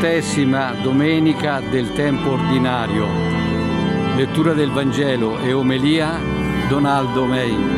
17ª domenica del tempo ordinario. Lettura del Vangelo e omelia Donaldo Mei.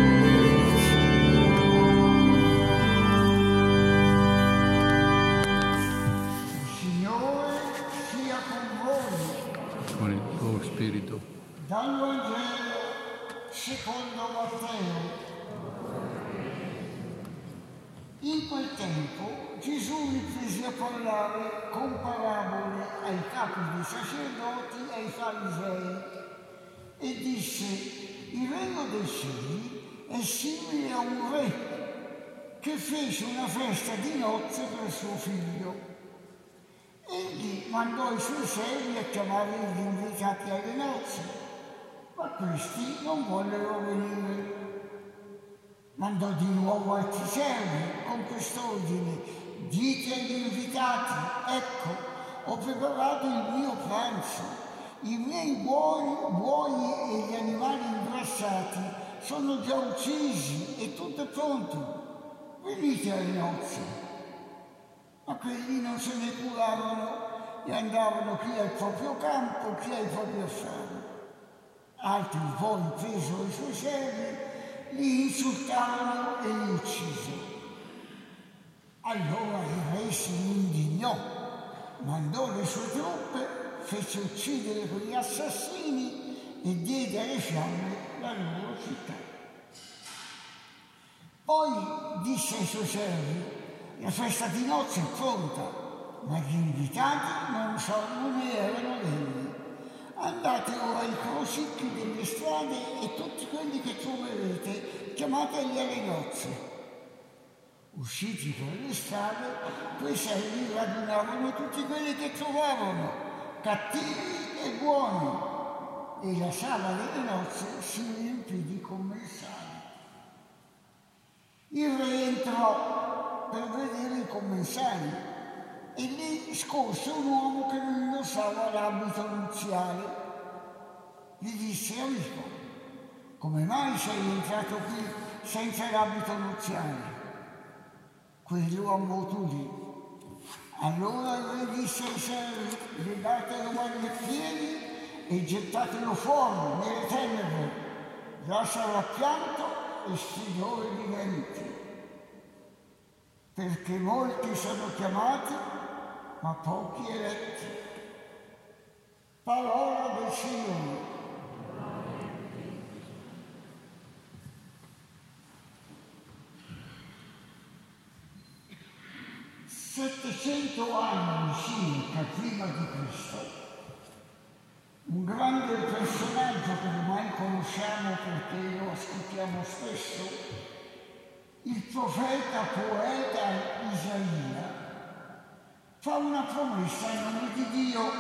Dal Vangelo secondo Matteo. In quel tempo Gesù riprese a parlare con parabole ai capi dei sacerdoti e ai farisei e disse: il regno dei cieli è simile a un re che fece una festa di nozze per suo figlio. Egli mandò i suoi servi a chiamare gli invitati alle nozze, ma questi non vollero venire. Mandò di nuovo altri servi con quest'ordine: dite agli invitati, ecco, ho preparato il mio pranzo, i miei buoi e gli animali ingrassati sono già uccisi e tutto è pronto, venite alle nozze. Ma quelli non se ne curavano e andavano chi al proprio campo, chi ai propri affari. Altri poi presero i suoi servi, li insultarono e li uccisero. Allora il re si indignò, mandò le sue truppe, fece uccidere quegli assassini e diede alle fiamme la loro città. Poi disse ai suoi servi: la festa di nozze è pronta, ma gli invitati non ne erano degni. Andate ora ai crocicchi delle strade e tutti quelli che troverete, chiamateli alle nozze. Usciti per le strade, quei servi radunarono tutti quelli che trovavano, cattivi e buoni, e la sala delle nozze si riempì di commensali. Il re entrò per vedere i commensali e lì scorse un uomo che non indossava l'abito nuziale. Gli disse: amico, come mai sei entrato qui senza l'abito nuziale? Quello ammutolì. Allora il re disse ai servi: legatelo mani e piedi e gettatelo fuori nelle tenebre, là sarà pianto e stridore di denti, perché molti sono chiamati ma pochi eletti. Parola del Signore. 700 anni circa prima di Cristo, un grande personaggio che ormai conosciamo perché lo ascoltiamo spesso, il profeta poeta Isaia, fa una promessa in nome di Dio: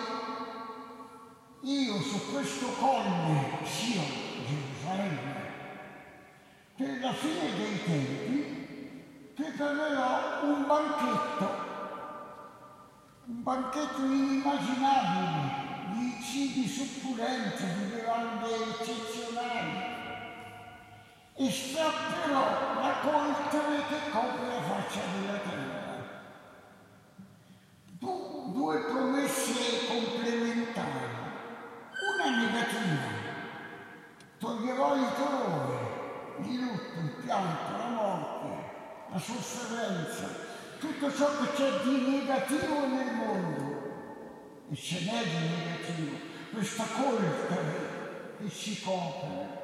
io su questo colle, Sion, Gerusalemme, per la fine dei tempi preparerò un banchetto inimmaginabile di cibi succulenti, di bevande eccezionali, e strapperò la coltre che copre la faccia della terra. Due promesse complementari, una negativa: toglierò il dolore, il lutto, il pianto, la morte, la sofferenza, tutto ciò che c'è di negativo nel mondo. E ce n'è di negativo, questa coltre che ci copre.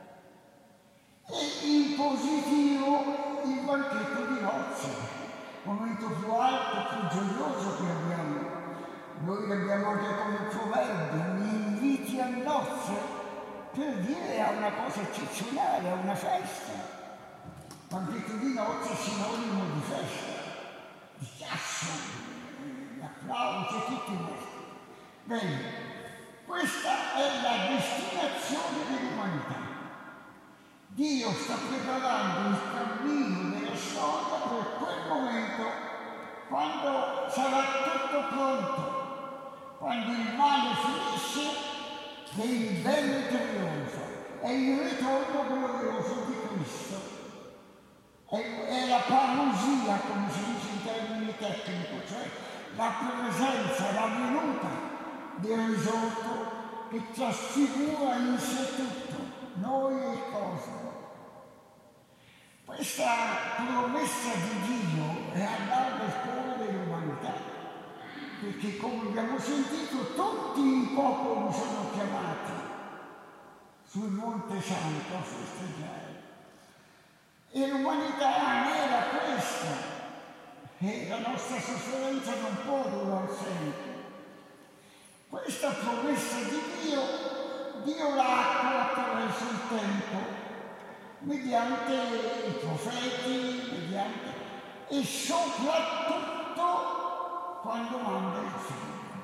E in positivo il banchetto di nozze, momento più alto, più gioioso che abbiamo. Noi abbiamo anche come proverbio: mi inviti a nozze, per dire a una cosa eccezionale, a una festa. Banchetto di nozze è sinonimo di festa, di chiasso, di applausi e tutto il resto. Bene, questa è la destinazione dell'umanità. Dio sta preparando il cammino della storia per quel momento, quando sarà tutto pronto, quando il male finisce e il bene trionfa. È il ritorno glorioso di Cristo. È la parousia, come si dice in termini tecnici, cioè la presenza, la venuta del risorto che trasfigura in sé tutto, noi e il cosmo. Questa promessa di Dio è all'alba scuola dell'umanità, perché come abbiamo sentito tutti i popoli sono chiamati sul Monte Santo a festeggiare. E l'umanità non era questa, e la nostra sofferenza non può durare sempre. Questa promessa di Dio l'ha attua attraverso il tempo, mediante i profeti, e soprattutto quando manda il Figlio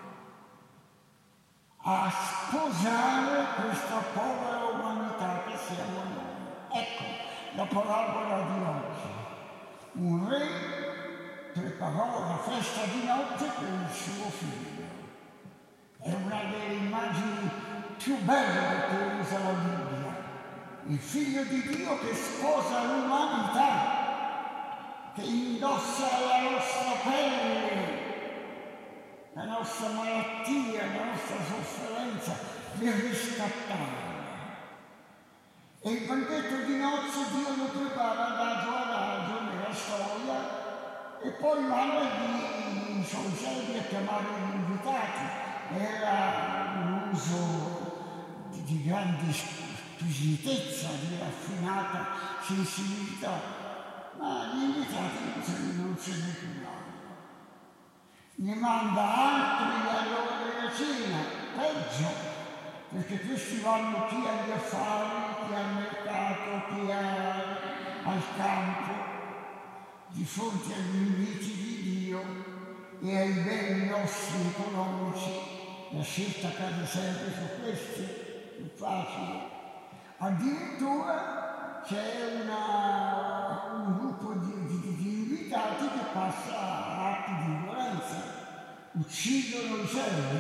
a sposare questa povera umanità che siamo noi. Ecco la parabola di oggi. Un re preparò la festa di nozze per il suo figlio. È una delle immagini più belle che usa la Bibbia. Il Figlio di Dio che sposa l'umanità, che indossa la nostra pelle, la nostra malattia, la nostra sofferenza, per riscattarla. E il banchetto di nozze Dio lo prepara adagio adagio nella storia e poi manda i suoi servi a chiamare gli invitati. Era un uso di grande squisitezza, di raffinata sensibilità, ma gli invitati non se ne curavano. Ne manda altri all'ora della cena, peggio, perché questi vanno chi agli affari, chi al mercato, chi al campo, di fronte agli inviti di Dio e ai beni nostri economici. La scelta cade sempre su questi, più facile. Addirittura c'è un gruppo di invitati che passa a atti di violenza, uccidono i servi.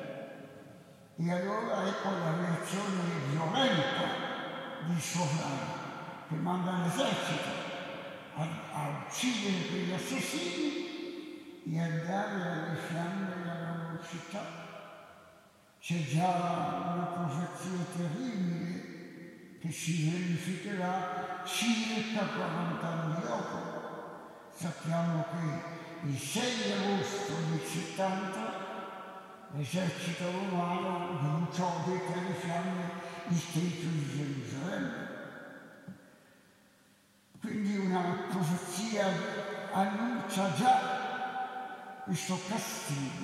E allora ecco la reazione violenta di sovrano, che manda l'esercito a uccidere quegli assassini e a dare alle fiamme la loro città. C'è già una profezia terribile che si verificherà circa 40 anni dopo. Sappiamo che il 6 agosto del 70 l'esercito romano bruciò dette alle fiamme il Tempio di Gerusalemme. Quindi una profezia annuncia già questo castigo.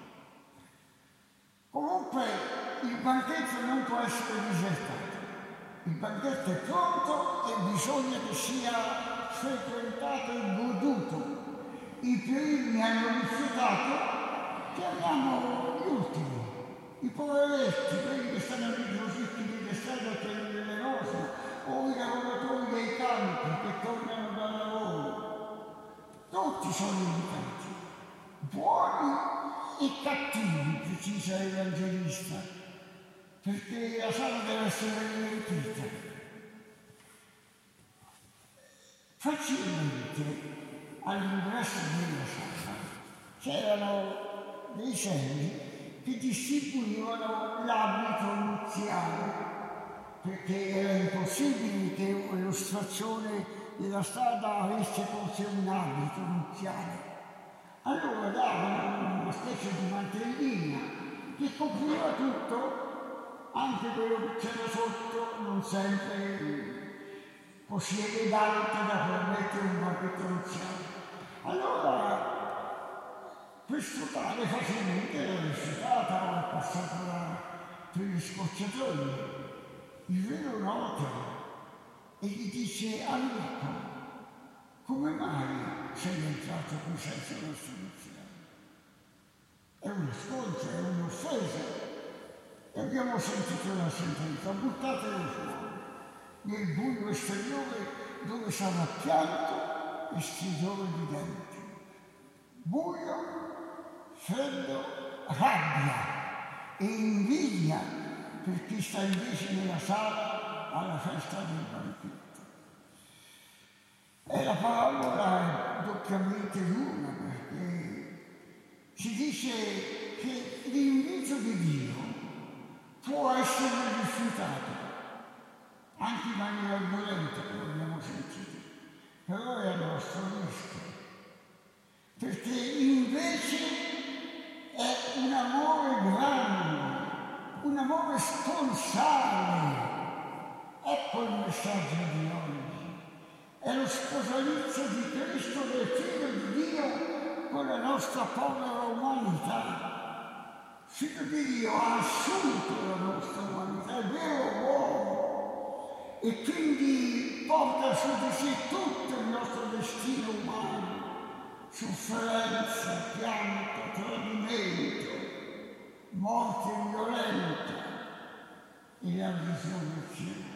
Comunque il banchetto non può essere disertato. Il banchetto è pronto e bisogna che sia frequentato e goduto. I primi hanno rifiutato, chiamiamo gli ultimi, i poveretti, quelli che stanno lì così di strada per le velenosi, o i lavoratori dei campi che tornano dal lavoro. Tutti sono invitati, buoni e cattivi, precisa l'Evangelista, perché la sala deve essere riempita. Facilmente all'ingresso della sala c'erano dei servi che distribuivano l'abito nuziale, perché era impossibile che l'illustrazione della strada avesse con sé un abito nuziale. Allora davano una specie di mantellina che copriva tutto, anche quello che c'era sotto non sempre possiede d'arte da permettere un banchetto nuziale. Allora questo tale facilmente era rifiutata o è passato per gli scocciatori. Il vero nota e gli dice: amico, come mai sei entrato qui senza un'istruzione? È una sconcia, è un'offesa. E abbiamo sentito la sentenza: buttatelo fuori nel buio esteriore dove sarà pianto e stridore di denti. Buio, freddo, rabbia e invidia per chi sta invece nella sala alla festa del banchetto. E la parabola è doppiamente dura perché si dice che l'invito di Dio può essere rifiutato, anche in maniera violenta, come abbiamo sentito, però è a nostro rischio, perché invece è un amore grande, un amore sponsale. Ecco il messaggio di oggi. È lo sposalizio di Cristo, del Figlio di Dio, con la nostra povera umanità. Figlio di Dio ha assunto la nostra umanità, è vero uomo, e quindi porta su di sé tutto il nostro destino umano, sofferenza, pianto, tradimento, morte violenta e la risurrezione.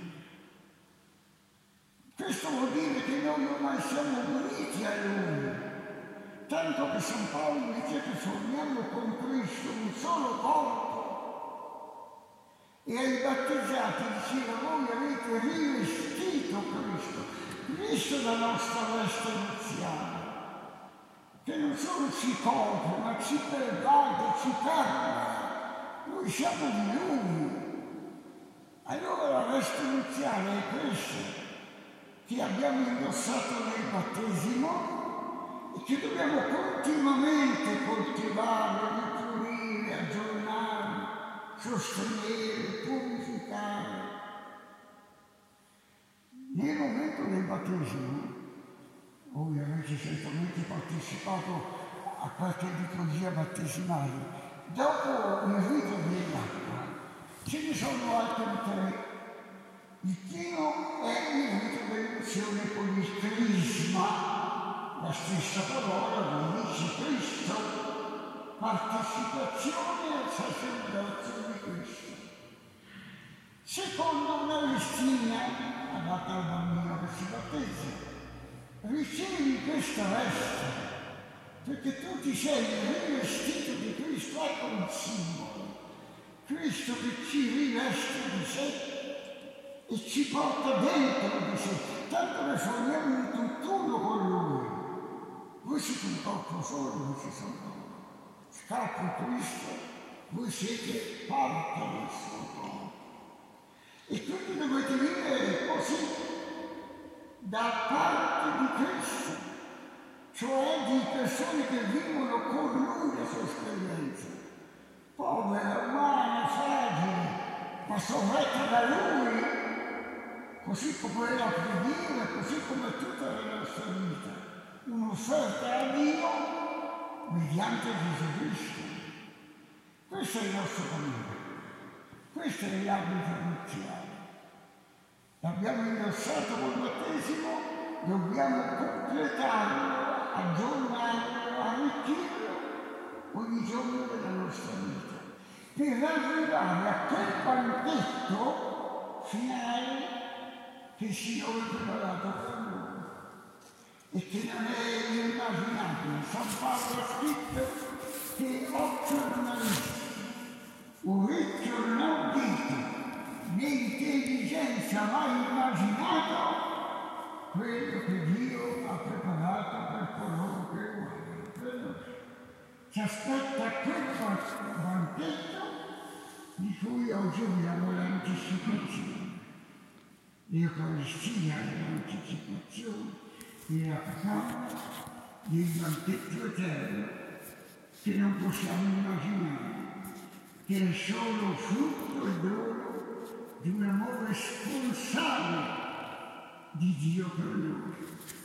Questo vuol dire che noi ormai siamo uniti a Lui, tanto che San Paolo dice che formiamo con Cristo un solo corpo. E ai battezzati diceva: voi avete rivestito Cristo, Cristo è la nostra veste nuziale, che non solo ci copre, ma ci pervade, ci permea. Noi siamo di Lui. Allora la veste nuziale è questa, che abbiamo indossato nel battesimo e che dobbiamo continuamente coltivare, ripulire, aggiornare, sostenere, purificare. Nel momento del battesimo, voi avete certamente partecipato a qualche liturgia battesimale, dopo il rito dell'acqua ce ne sono altri tre. Il primo è il rito dell'unzione con il crisma, la stessa parola dice Cristo, partecipazione al sacerdozio di Cristo. Secondo una vestina adatta al bambino che si battezza, ricevi questa veste, perché tu ti sei rivestito di Cristo, ecco il simbolo. Cristo che ci riveste di sé e ci porta dentro di sé, tanto che formiamo un tutt'uno con Lui. Voi siete un corpo solo, non ci sono scarpe Cristo, voi siete parte del suo corpo. E quindi dovete vivere così, da parte di Cristo, cioè di persone che vivono con Lui la sua esperienza, povera, umana, fragile, ma sorretta da Lui, così come la preghiera, così come tutta la nostra vita, un'offerta a Dio mediante Gesù Cristo. Questo è il nostro cammino, questo è l'abito nuziale. L'abbiamo indossato col battesimo, dobbiamo completarlo, aggiornarlo, arricchirlo ogni giorno della nostra vita, per arrivare a quel banchetto finale che il Signore ha preparato per noi e che non è immaginabile. San Paolo ha scritto che occhio non ha visto, orecchio non ha udito, né intelligenza mai immaginato quello che Dio ha preparato per coloro che lo amano. Ci aspetta quel banchetto di cui oggi abbiamo l'anticipazione. L'Eucaristia è l'anticipazione della parola del banchetto eterno che non possiamo immaginare, che è solo frutto e dono di un amore sponsale di Dio per noi.